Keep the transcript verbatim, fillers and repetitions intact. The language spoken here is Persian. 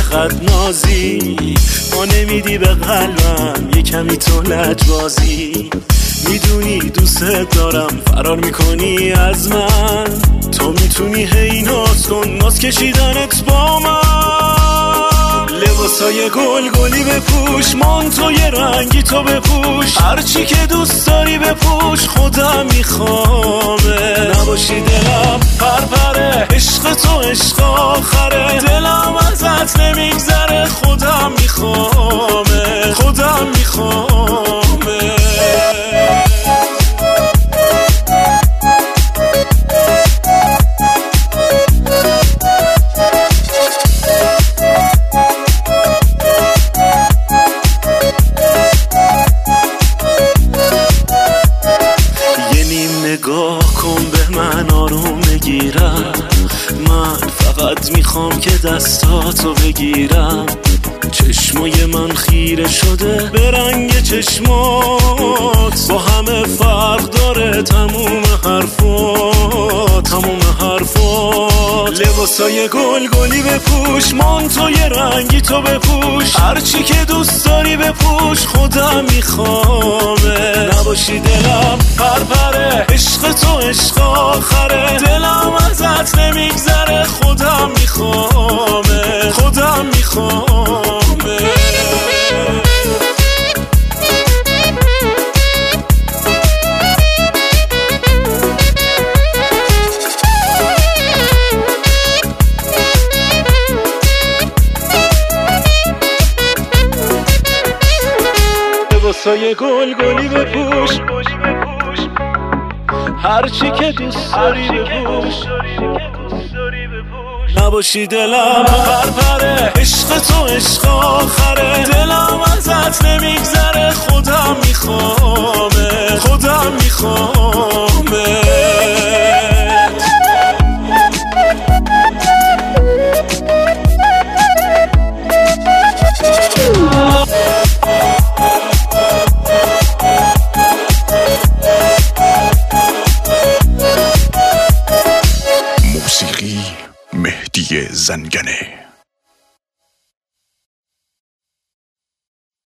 چقدر نازی، ما نمیدی به قلبم یه کمی تو لجبازی. میدونی دوست دارم، فرار میکنی از من، تو میتونی هی ناز کن، ناز کشیدنت با من. لباسای گل گلی بپوش، مانتوی رنگی تو بپوش، هرچی که دوست داری بپوش، خودم میخوامه. نباشی دلم پرپره، عشق تو عشق آخره، دلم ازت نمیگذره، خودم میخوامه، خودم میخوامه. نگاه کن به من، آروم بگیرم، من فقط میخوام که دستاتو بگیرم. چشمای من خیره شده به رنگ چشمات، با همه فرق داره تموم حرفات، تموم حرفات. لباسای گل گلی بپوش، مانتوی رنگی تو بپوش، هرچی که دوست داری بپوش، خودم میخوامه. نباشی دلم پرپره، عشق تو عشق آخره، دلم ازت نمیگذره، خودم میخوامه، خودم میخوامه. لباسای گل گلی بپوش، هرچی که دوست داری بپوش. نباشی دلم پرپره، عشق تو عشق آخره، دلم ازت نمیگذره، خودم میخوامه، خودم میخوامه. موسیقی مهدی زنگنه.